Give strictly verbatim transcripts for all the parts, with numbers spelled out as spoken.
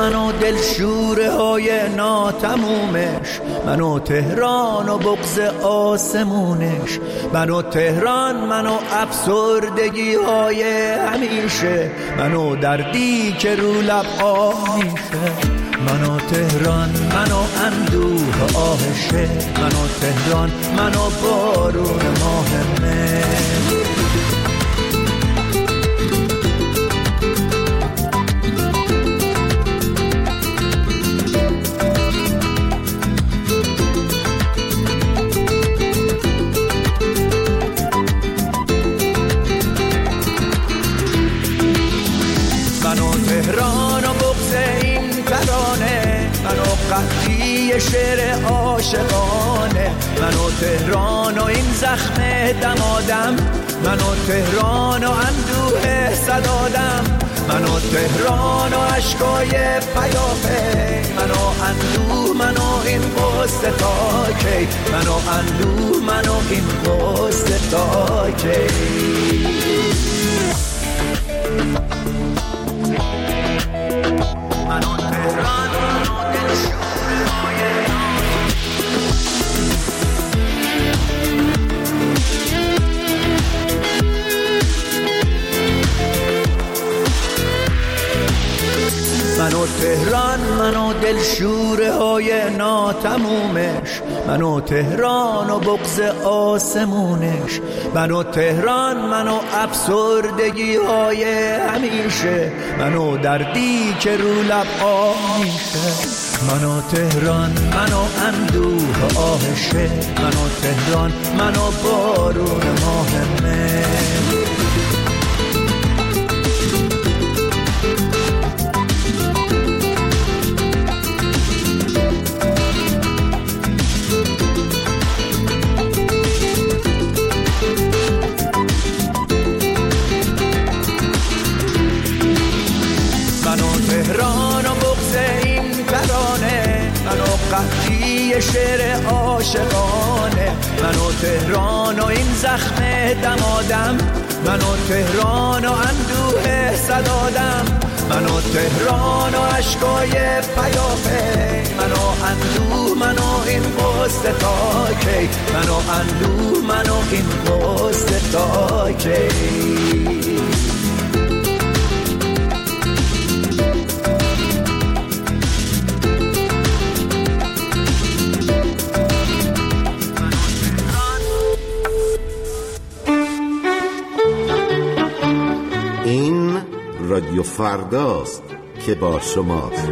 منو دلشوره های ناتمومش، منو تهران و بغض آسمونش، منو تهران، منو افسردگی های همیشه، منو دردی که رو لب آه میشه. منو تهران، منو اندوه آهشه، منو تهران، منو بارون ماه مه. منو تهران و بغض این ترانه، منو قحطی شعر عاشقانه، منو تهران و این زخم دمادم، منو تهران و اندوه صدادم، منو تهران و عشقای پیاپی، منو اندوه، منو این قصه تا کی، منو اندوه، منو این قصه تا کی. منو تهران، منو دلشوره های منو تهران، منو دلشوره های ناتمومش، منو تهران و بغض آسمونش، منو تهران، منو افسردگی های همیشه، منو دردی که رو لب آه میشه. منو تهران، منو اندوه آهشه، منو تهران، منو بارون ماه مه. تهران و بغض این ترانه، منو قحطی شعر عاشقانه، منو تهران و این زخم دمادم، منو تهران و اندوه صدادم، منو تهران و عشقای پیاپی، منو اندوه، منو این قصه تا کی، منو اندوه، منو این قصه تا کی. رادیو فرداست که با شماست.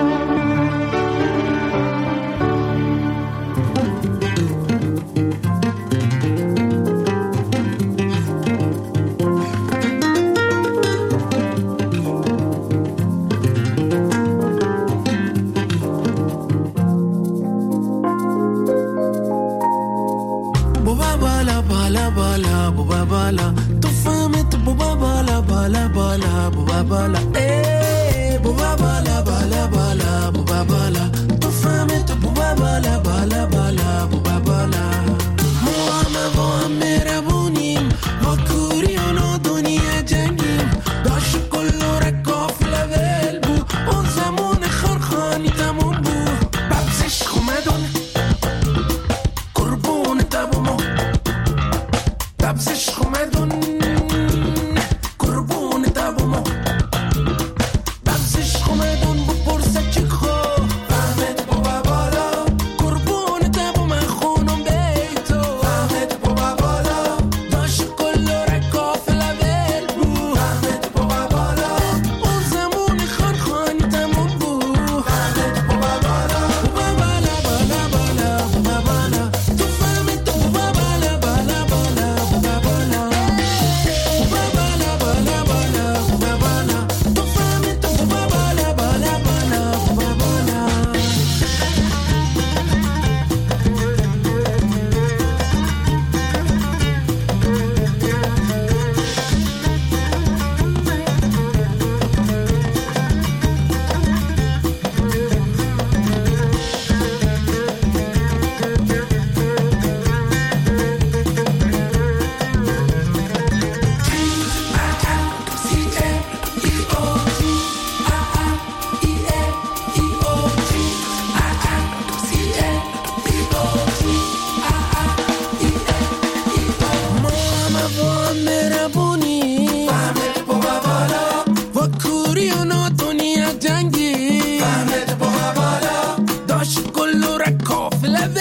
بوبا بالا بالا بالا بوبا بالا تو فهمت بوبا بالا بالا بالا بوبا بالا ای بوبا بالا بالا بالا بوبا بالا تو فهمت بوبا بالا بالا بالا بوبا بالا ما همه با هم مهربونیم با کوری و نادونی جنگیم داشت کلو رکاف لول بو اون زمان خرخانی تموم بو ببزش خومدون قربون تبو مو ببزش خومدون قربون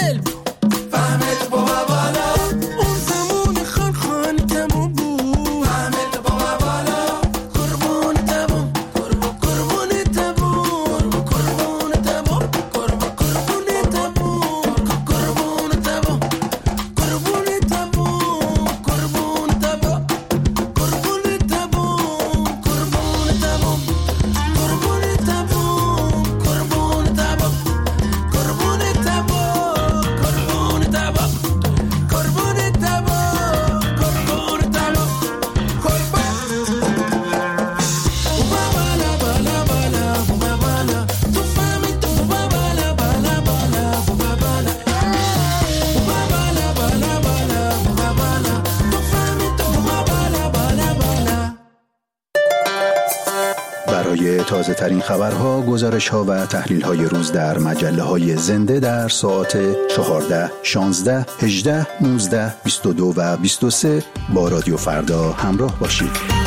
دل فهمت بابا بالا اون زمان خان خان تموم بود فهمت بابا بالا قربون تموم قربون قربون تموم قربون تموم قربون قربون تموم قربون تموم قربون تموم قربون تموم قربون تموم قربون تموم قربون تموم قربون تموم قربون تموم قربون تموم قربون تموم قربون تموم بوبا بالا بالا بالا بوبا بالا تو فهمیدی بوبا بالا بالا بالا بوبا بالا بوبا بالا بالا بالا بوبا بالا تو فهمیدی بوبا بالا بالا بالا. برای تازه ترین خبرها، گزارش ها و تحلیل های روز در مجله های زنده در ساعت چهارده، شانزده، هجده، نوزده، بیست و دو و بیست و سه با رادیو فردا همراه باشید.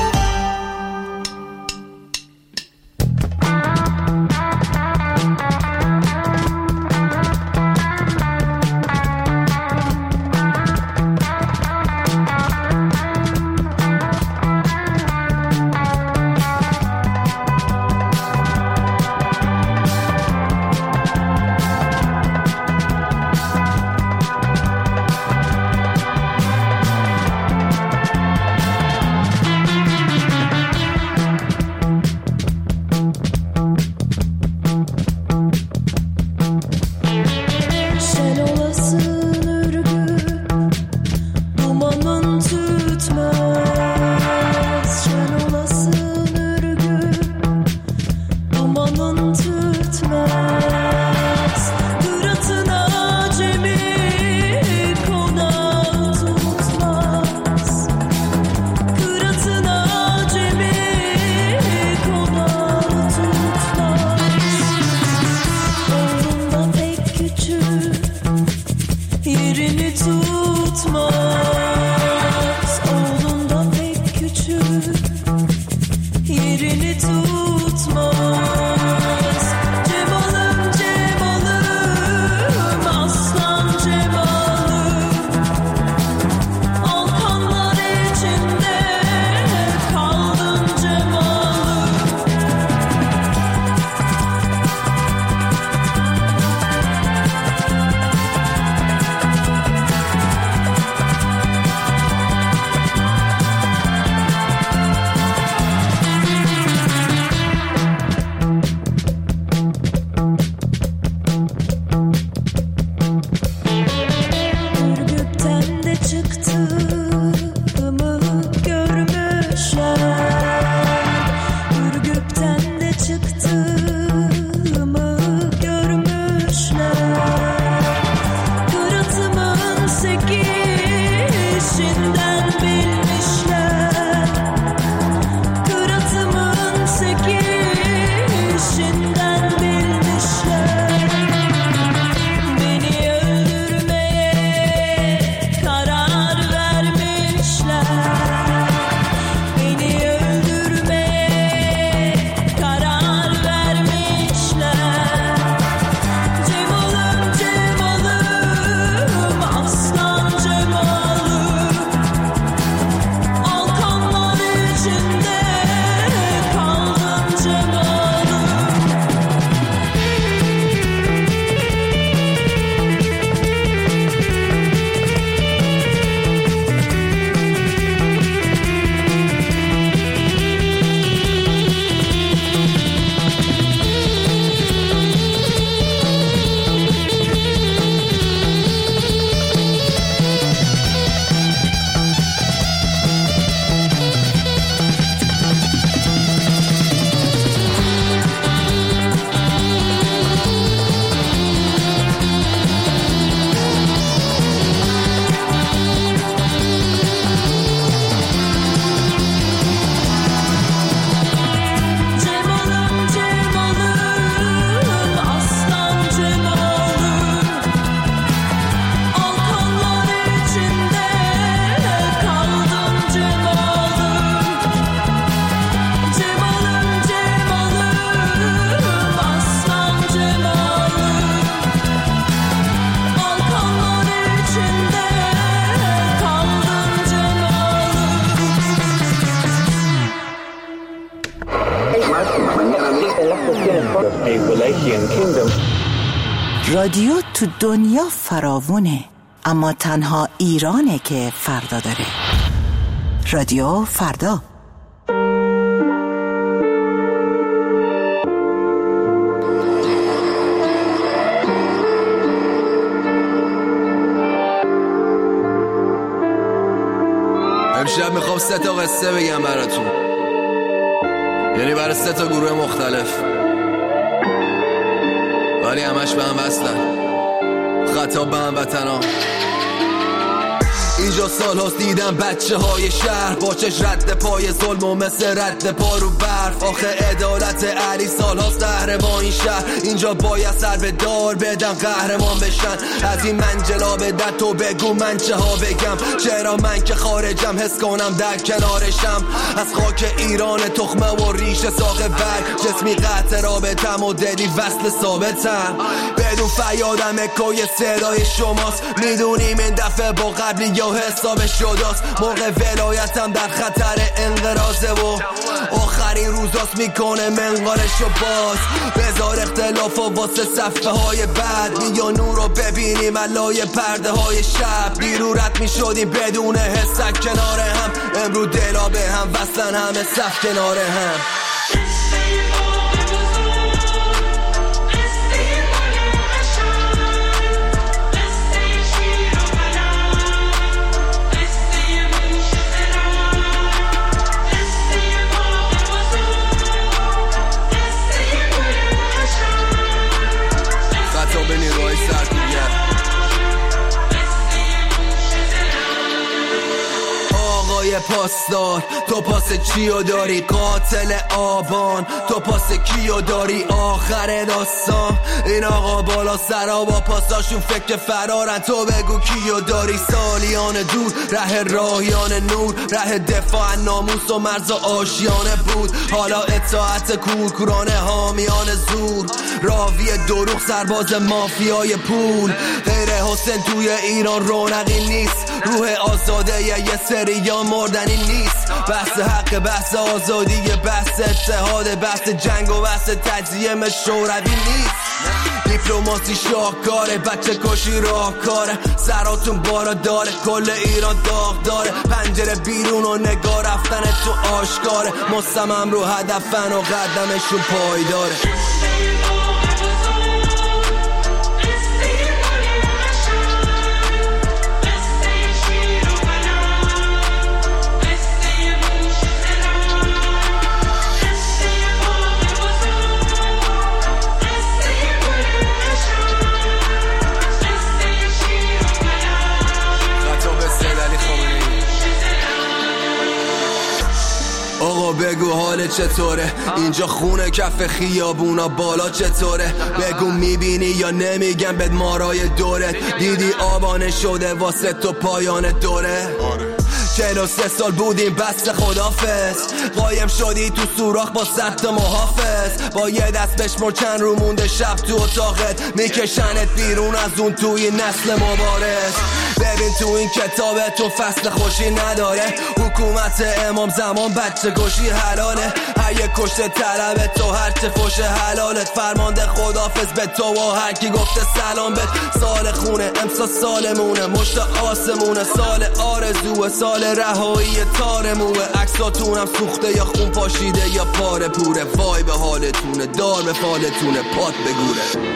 رادیو تو دنیا فراوونه، اما تنها ایرانه که فردا داره. رادیو فردا. امشب میخوام سه تا قصه بگم براتون، یعنی برای سه تا گروه مختلف، ولی همش به هم وصلن. خطاب به هموطنان. اینجا سال هاست دیدم بچه های شهر با چش رد پای ظلم و مثل رد پا رو برف. آخه عدالت علی سال هاست قهرمان این شهر. اینجا باید سر به دار بدن قهرمان بشن. از این منجلا به در تو بگو من چه ها بگم، چرا من که خارجم حس کنم در کنارشم. از خاک ایران تخمه و ریش ساق برگ، جسمی قطع رابطم و دلی وصل ثابتم. بدون فریادم اکوی صدای شماست، میدونیم این دفعه با قبلی یا حساب شداست. موقع ولایتم در خطر انقراضه و آخرین روزاست میکنه منقارشو باز. بذار اختلاف و واسه صفحه های بعد، یا نور رو ببینیم علای پرده های شب. بیرو رد میشدیم بدون حسک کنار هم، امرو دلا به هم وصلن همه صف کنار هم. پاسدار تو پاس چیو داری؟ قاتل آبان تو پاس کیو داری؟ آخر داستان این آقا بالا سرا با پاساشون فکر فرارن، تو بگو کیو داری؟ سالیان دور ره راهیان نور، ره دفاع ناموس و مرز و آشیانه بود. حالا اطاعت کورکورانه حامیان زور، راوی دروغ سرباز مافیای پول. غیر حسین توی ایران رونقی نیست، روح آزاده یه سریا مردنی نیست. بحث حق، بحث آزادی، بحث اتحاد، بحث جنگ و بحث تجزیه شوروی نیست. دیپلماسی شاهکاره، بچه کشی راهکاره، سراتون بالا داره، کل ایران داغ داره. پنجره بیرون و نگاه رفتن تو آشکاره، مصمم رو هدفن و قدمشون پایداره. آقا بگو حال چطوره؟ اینجا خونه کف خیابونا بالا چطوره؟ بگو میبینی یا نمیگم بد مارای دورت؟ دیدی آبانه شده واسه تو پایان دوره؟ چهل و سه سال بودیم بسته خدافظ، قایم شدی تو سوراخ با صد تا محافظ. با یه دست بشمر چند رو مونده شب تو اتاقت، میکشنت بیرون از اون توی نسل مبارز. ببین تو این کتابه تو فصل خوشی نداره، حکومت امام زمان بچه کشی حلاله. هر یک کشته طلبه تو هرچه فوش حلالت، فرمانده خدافظ به تو و هر کی گفته سلام بد. سال خونه امسا سالمونه، مشت آسمونه، سال آرزوه، سال رهایی تارموه. عکساتونم سوخته یا خون پاشیده یا پاره پوره. وای به حالتونه، دار به فالتونه، پات بگوره.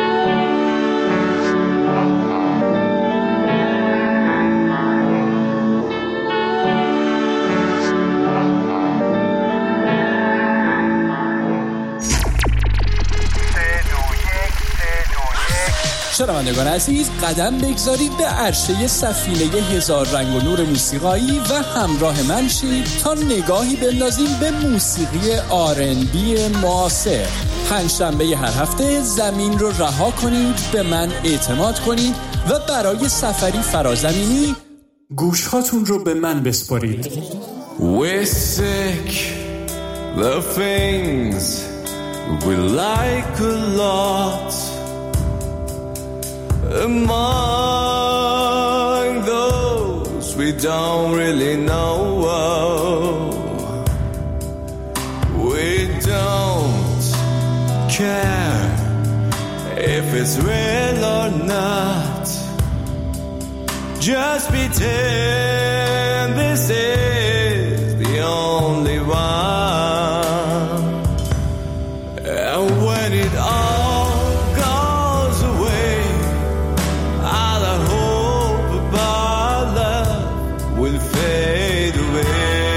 شنوندگان عزیز، قدم بگذارید به عرشه سفینه هزار رنگ و نور موسیقایی و همراه من شید تا نگاهی بندازیم به موسیقی آر ان بی معاصر. پنجشنبه هر هفته زمین رو رها کنید، به من اعتماد کنید و برای سفری فرازمینی گوشهاتون رو به من بسپارید. We're sick, the things we like a lot. Among those we don't really know, we don't care if it's real or not. Just pretend this is the only one. And when it all goes away, all I hope about love will fade away.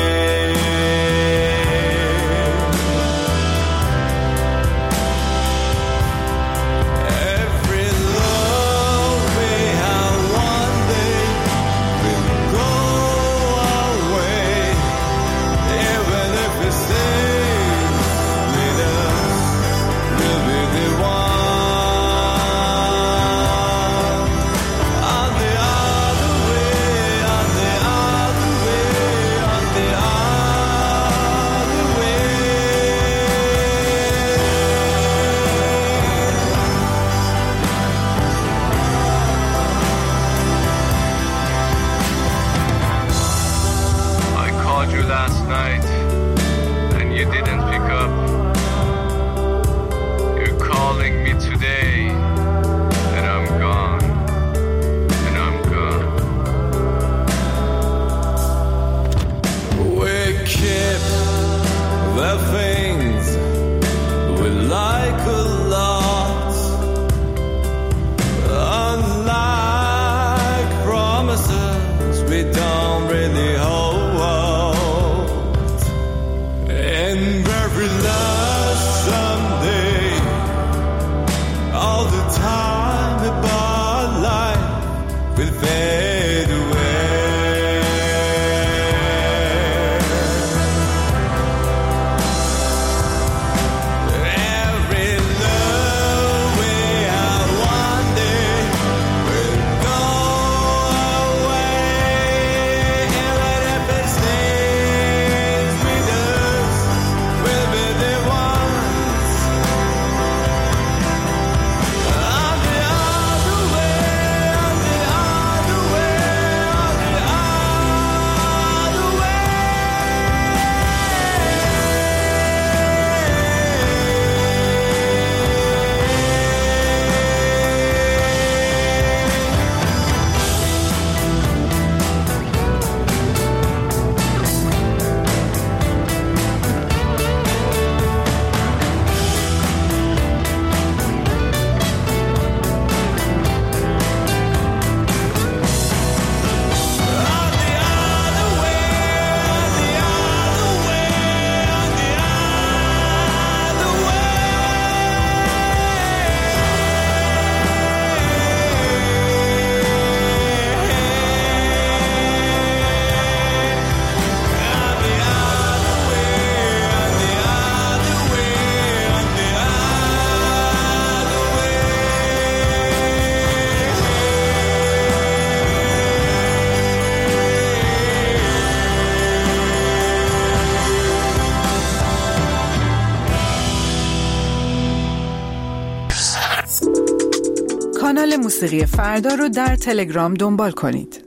کانال موسیقی فردا رو در تلگرام دنبال کنید.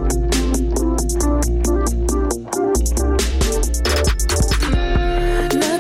La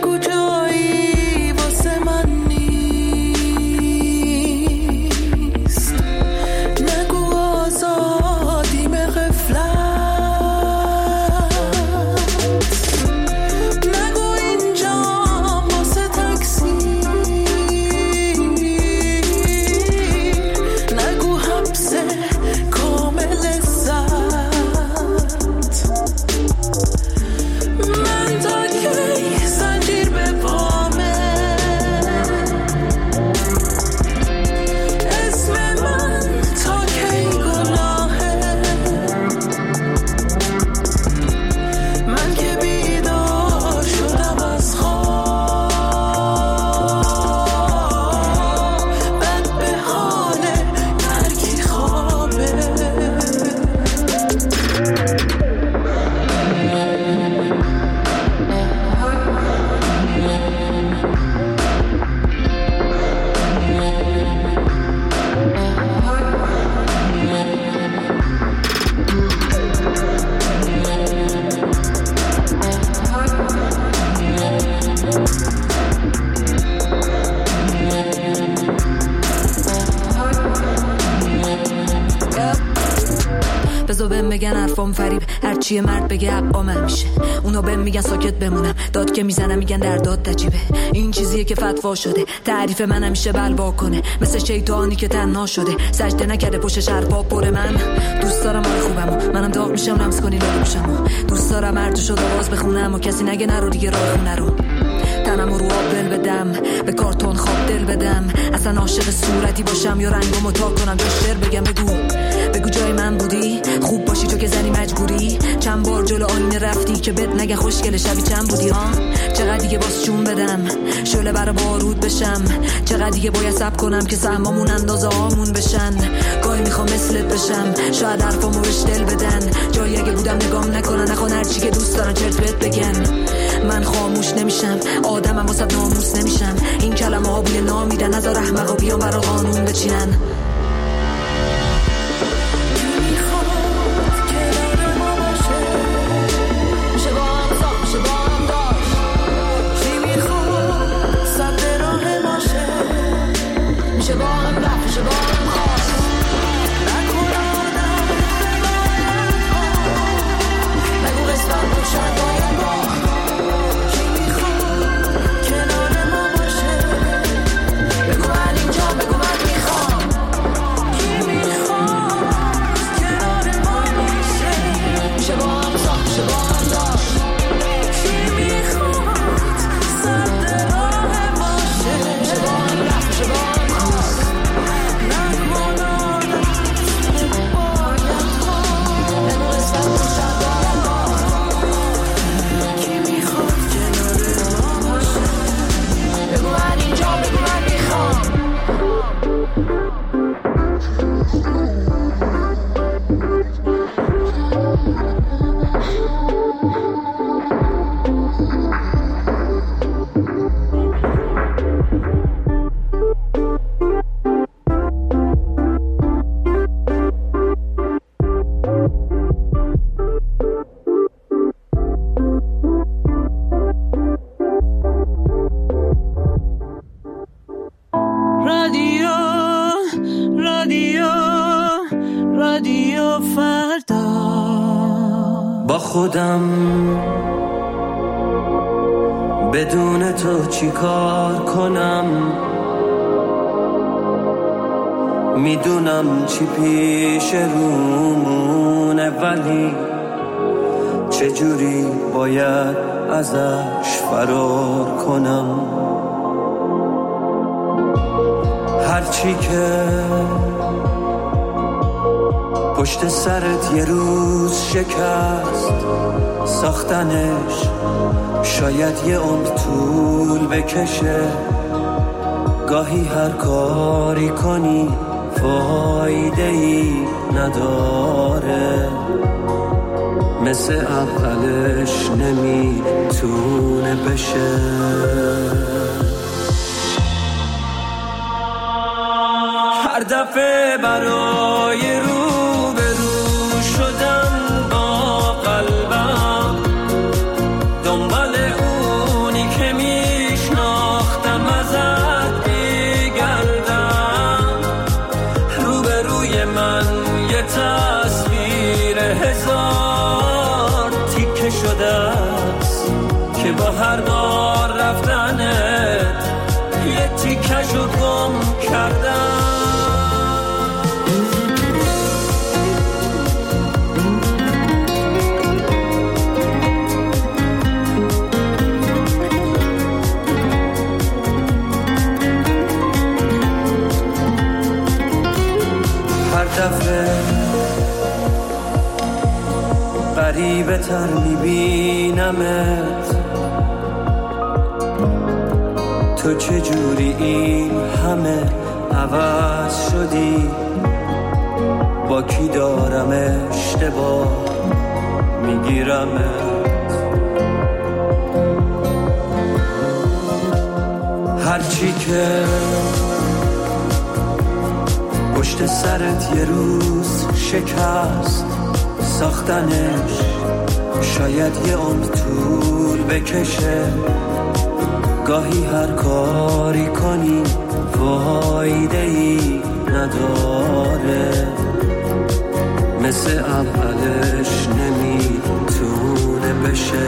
حرفام فریب، هرچی مرد بگه حقا من میشه. اونا بهم میگن ساکت بمونم، داد که میزنم میگن در داد عجیبه. این چیزیه که فتوا شده، تعریف من همیشه بلوا کنه، مثل شیطانی که تنها شده، سجده نکرده پشتش حرفا پر. من دوست دارم حال خوبمو، منم داغ میشم لمس کنی لبوشمو. دوست دارم هر جو شد آواز بخونم و کسی نگه نرو دیگه راه خونه رو. تنمو رو آب دل بدم، به کارتون خواب دل بدم، اصلا عاشق صورتی باشم یا رنگمو تا کنم جشتر بگم. بگو بگو جای من بودی، خوب باشی تو که زنی مجبوری. چند بار جلو آینه رفتی که بد نگه خوشگل شبی چند بودی ها. چقدر دیگه باز چون بدم شعله برا بارود بشم، چقدر دیگه باید صبر کنم که سهمامون اندازه هامون بشن. گاهی میخوام مثلت بشم، شاید حرفامو بهش دل بدن، جایی اگه بودم نگام نکنن، نخوان هر چی که دوست دارن چرت بهت بگن. من خاموش نمیشم، آدمم واسه ناموس نمیشم. این کلمه ها بوی نامیدن، نذار احمقا بیان برا قانون بچینن. خودم بدون تو چی کار کنم، میدونم چی پیش رومونه، ولی چجوری باید ازش فرار کنم. هرچی که پشت سرت یه روز شکست، ساختنش شاید یه عمر طول بکشه. گاهی هر کاری کنی فایده ای نداره، مثل اولش نمیتونه بشه. هر دفعه برای رو که با هر بار رفتنت یه تیکشو گم کردم. هر دفعه غریبه تر میبینمت، تو چجوری این همه عوض شدی، با کی دارم اشتباه میگیرمت. هرچی که پشت سرت یه روز شکست، ساختنش شاید یه عمر طول بکشه. گاهی هر کاری کنی فایده ای نداره، مثل اولش نمیتونه بشه.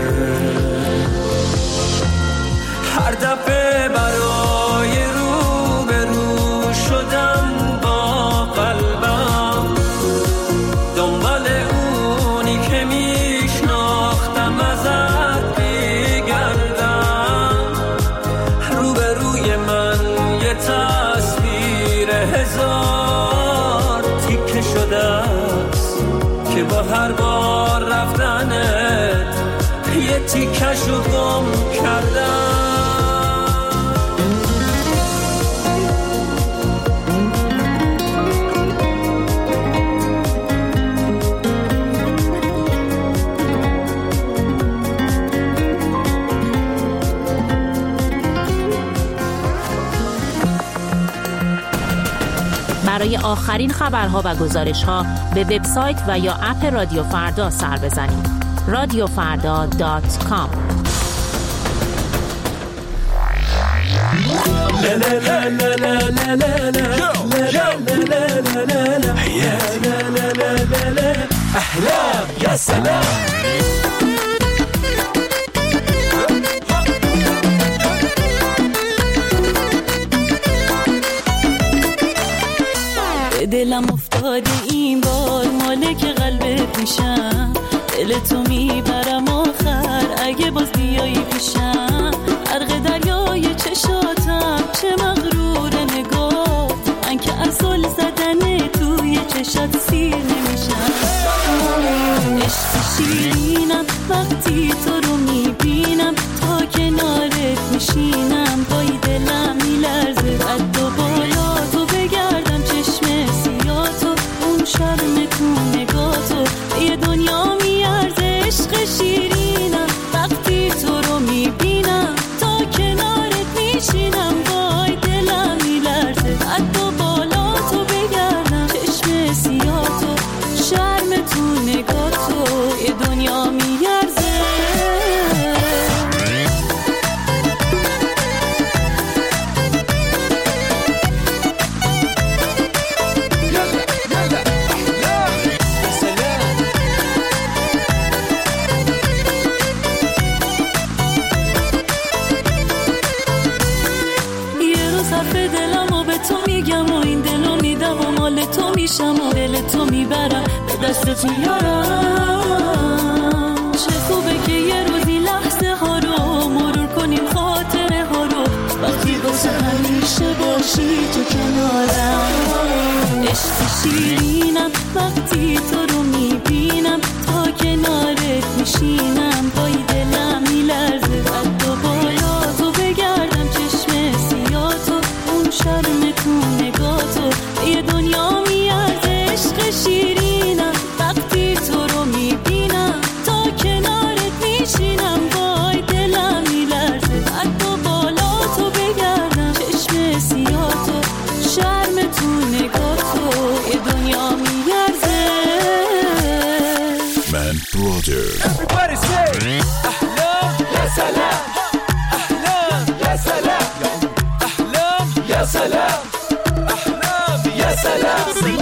هر دفعه برای رو به رو شدم با قلبم، دنبال اونی که میشناختم ازت بگردم. رو به روی من یه تصویر هزار تیکه شده است که با هر بار رفتنت یه تیکشو گم کردم. برای آخرین خبرها و گزارش‌ها به وبسایت و یا اپ رادیو فردا سر بزنید. رادیو فردا دات کام. احلام یا سلام. دلم افتاده این بار مالک قلبت میشم، دل تو میبرم آخر اگه باز بیایی پیشم. غرق دریای چشاتم چه مغرور نگاه، من که اصل زدن توی چشات سیر نمیشم. عشق شیرینم وقتی تو رو میبینم، تا کنارت میشینم پای دلم میلرزه. قد و بالا تو بگردم چشم سیاتو، اون شرم تو نگاتو یه دنیا میارزه. عشق شیرینم وقتی تو رو میبینم، تا کنارت میشینم وای دلم میلرزه. قد و بالا تو بگردم چشم سیاتو، شرم تو نگاتو یه دنیا میارزه. تو میشم و دل تو میبرم به دستت میارم. چه خوبه که یه روزی لحظه ها رو مرور کنیم، خاطره ها رو وقتی واسه همیشه باشی تو کنارم. عشق شیرینم وقتی تو رو میبینم، تا کنارت میشینم پای دلم میلرزه. قد و بالا تو بگردم چشم سیاتو، اون شرم تو نگاتو یه دنیا میارزه. عشق شیرینم وقتی تو رو میبینم، تا کنارت میشینم وای دلم میلرزه. قد و بالا تو بگردم چشم سیاتو، شرم تو نگاتو یه دنیا میارزه. من برادر Everybody say احلام یا سلام. احلام یا سلام. احلام یا سلام. احلام یا سلام.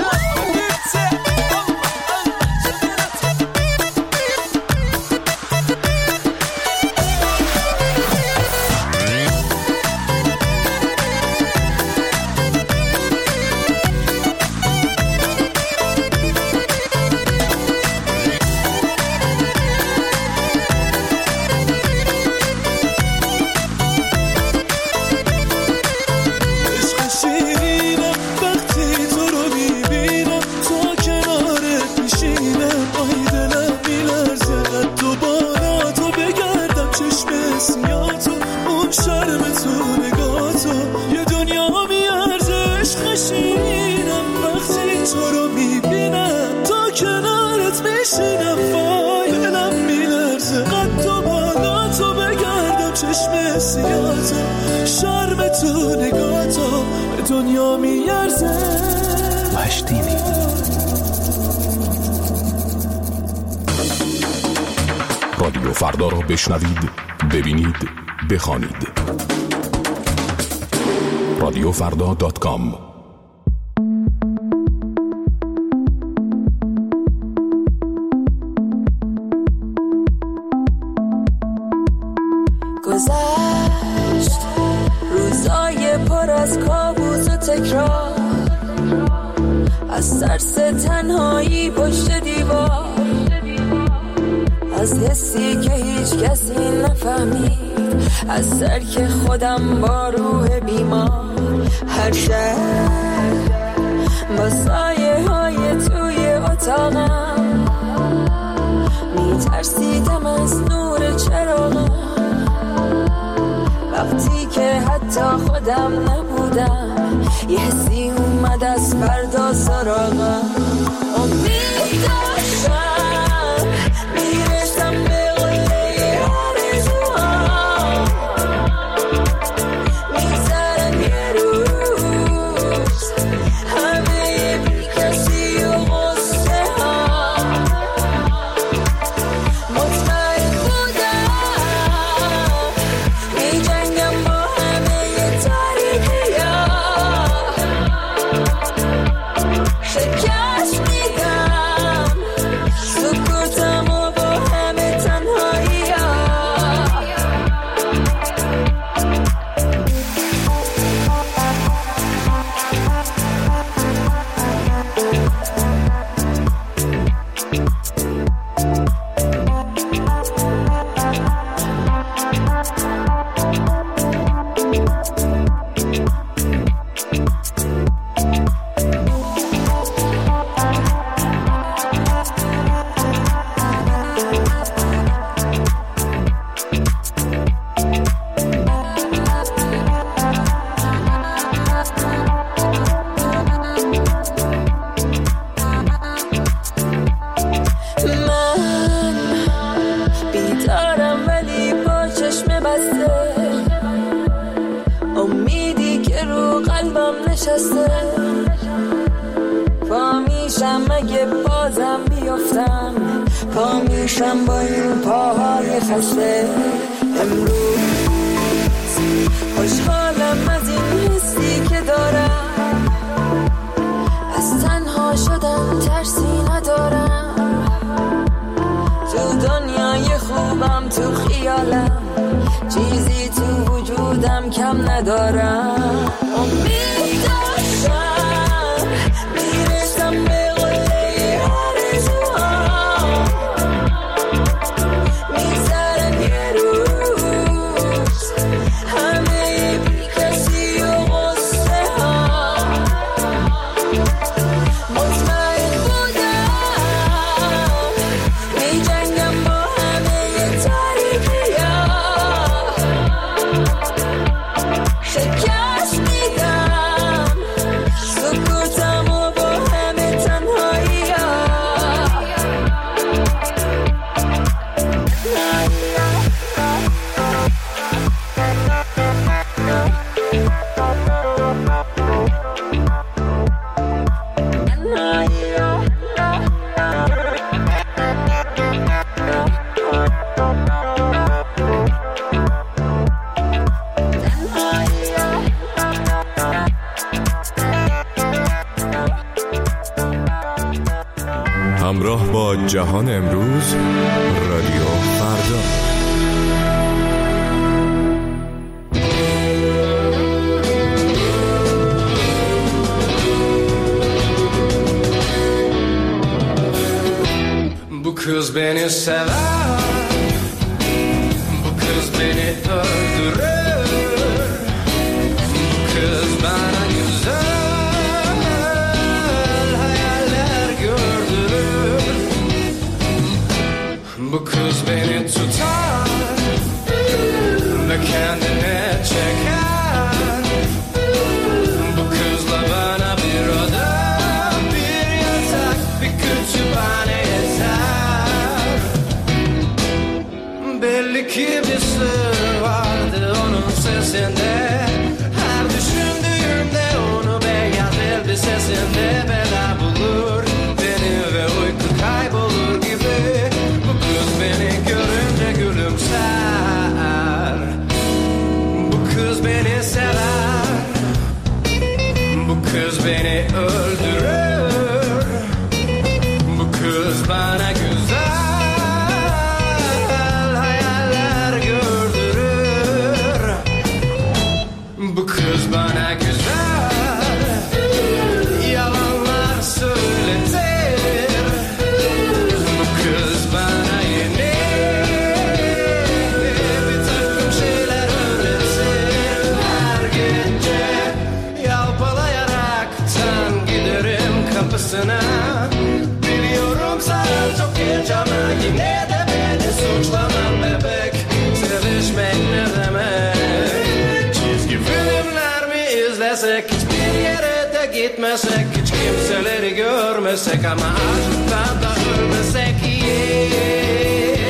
شرم تو نگاتو به دنیا میارزه. وحشتینی رادیو فردا را بشنوید، ببینید، بخوانید. رادیو فردا دات کام گذشت روزای پر از کابوس و تکرار، از ترس تنهایی پشت دیوار، از حسی که هیچ کسی نفهمید، از ترک خودم با روح بیمار. هر شب با سایه های توی اتاقم میترسیدم از نور چراغم، وقتی که حتی خودم نبودم یه حسی اومد از فردا سراغم. امید داشتم میرشتم به قله آرزوها، میذارم یه روز همه بی کسی و غصه ها. مطمئن بودم می جنگم با همه تاریکی ها، شکست میدم سکوتم و با همه تنهایی ها. بیدارم ولی با چشم بسته، امیدی که رو قلبم نشسته. پا میشم اگه بازم بیفتم، پا میشم با این پاهای خسته. امروز خوشحالم از این حسی که دارم، از تنها شدن ترسی ندارم. تو دنیای خوبم تو خیالم، چیزی تو وجودم کم ندارم. امید داشتم میرشتم به قله آرزوها، میذارم یه روز همه بی کسی و غصه ها. مطمئن بودم می جنگم با همه تاریکی ها، شکست میدم سکوتم و با همه تنهایی ها. همراه با جهان امروز، رادیو فردا. Bu kız beni sever, bu kız beni öldürür, bu kız bana güzel hayaller gördürür. Bu kız beni tutar ve kendine çeker. Bu kızla bana bir oda, bir yatak, bir kütüphane yeter. Belli ki bir sır vardı onun sesinde, her düşündüğümde onu beyaz elbisesinde bela bulur beni ve uyku kaybolur gibi. Bu kız beni görünce gülümser, bu kız beni sever, bu kız beni öldürür, bu kız bana güzel hayaller görür. gitmesek, hiç kimseleri görmesek ama aşktan da ölmesek yeah.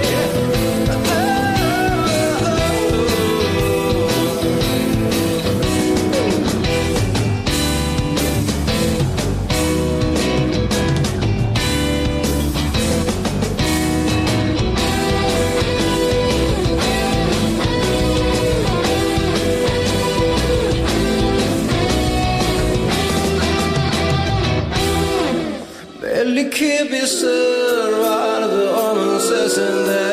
Belli ki bir sır vardı onun sesinde.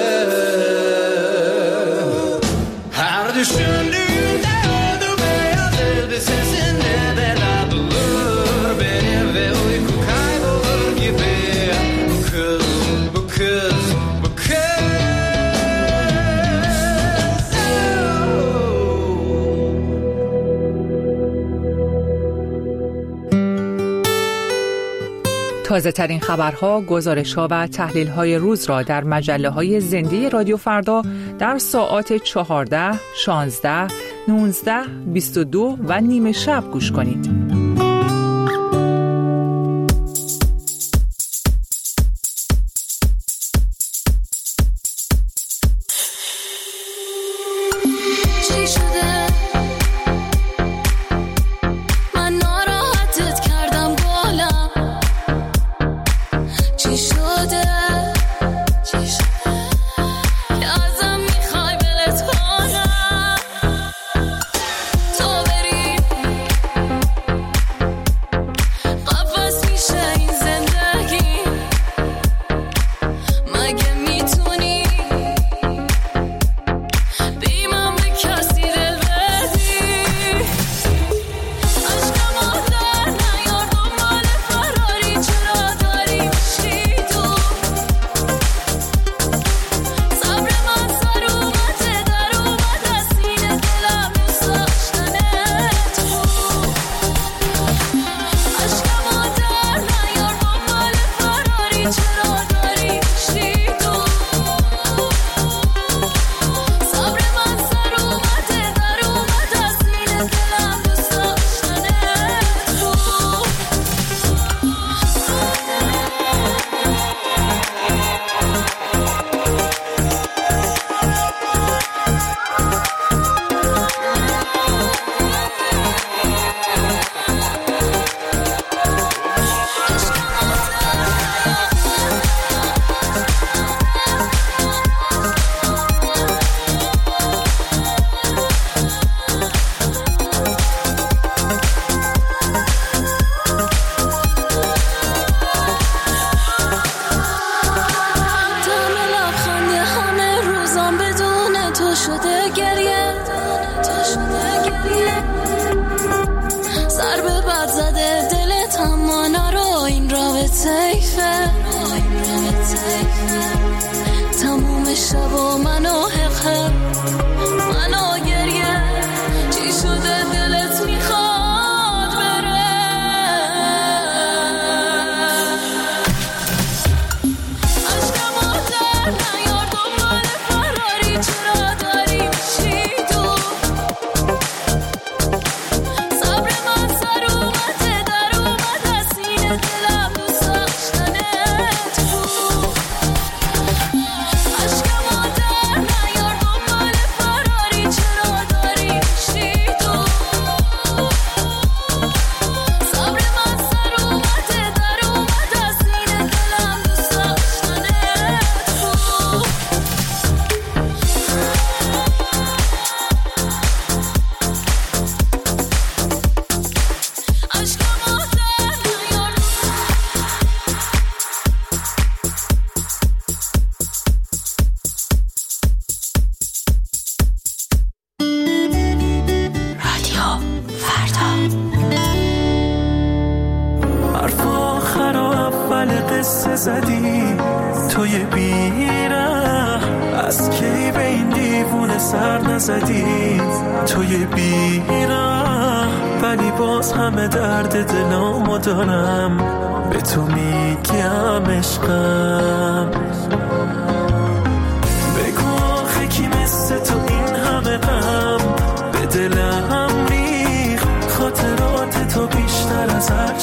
Her düşündüğümde oldu beyaz elbisesinde bela bulur beni ve uyku kaybolur gibi. Bu kız, bu kız, bu kız. تازه ترین خبرها، گزارش‌ها و تحلیل‌های روز را در مجله‌های زنده رادیو فردا در ساعات چهارده، شانزده، نوزده، بیست و دو و نیمه شب گوش کنید. تموم شب و منو حقه منو گریه چی شده دلت میخواد بره عشقمو در نیار دنبال فراری چرا داری میشی تو صبر من سر اومده در اومد از سینه دلم دوست داشتنت بود عشقمو در نیار دنبال فراری چرا داری میشی تو صبر من سر اومده در اومد از سینه دلم دوست داشتنت بود عشقمو در نیار رادیو فردا حرف آخر و اول قصه زدی توی بیره از کی به این دیوونه سر نزدی توی بیره ولی باز همه درد دلامو دارم به تو میگم عشقم بگو آخه کی مثل تو این همه غم به دلم ریخ خاطرات تو بیشتر از هر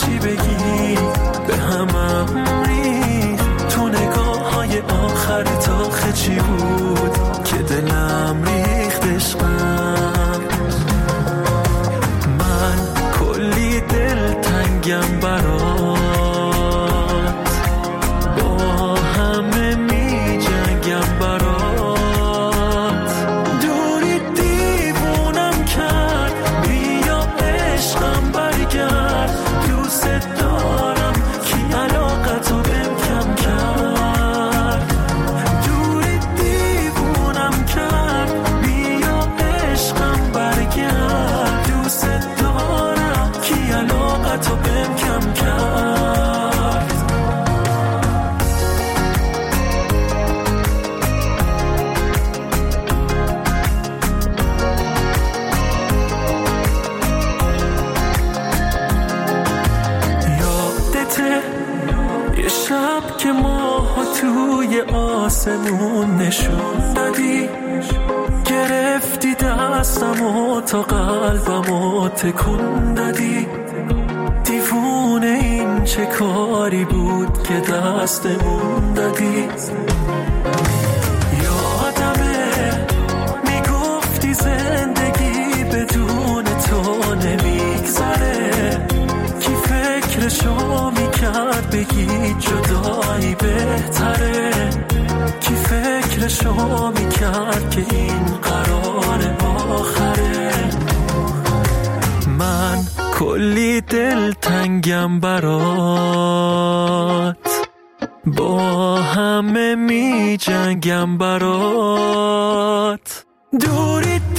همه چی بود که دلم ریخت عشقم. من کلی دل تنگم برات، با همه می جنگم برات. دوری دیوونم کرد، بیا عشقم برگرد. دوست دارم کی علاقتو بهم کم کرد. دوری دیوونم کرد، بیا عشقم برگرد. دوست دارم کی علاقتو بهم کم کرد. یه شب که ماها توی آسمون نشون دادی، گرفتی دستم و تا قلبم و تکون دادی. دیوونه این چه کاری بود که دستمون دادی. یادمه میگفتی زندگی بدون تو نمیگذره. کی فکرشو میکرد بگی جدایی بهتره. کی فکرشو میکرد که این قرار آخره. من کلی دل تنگم برات، با همه می جنگم برات. دوری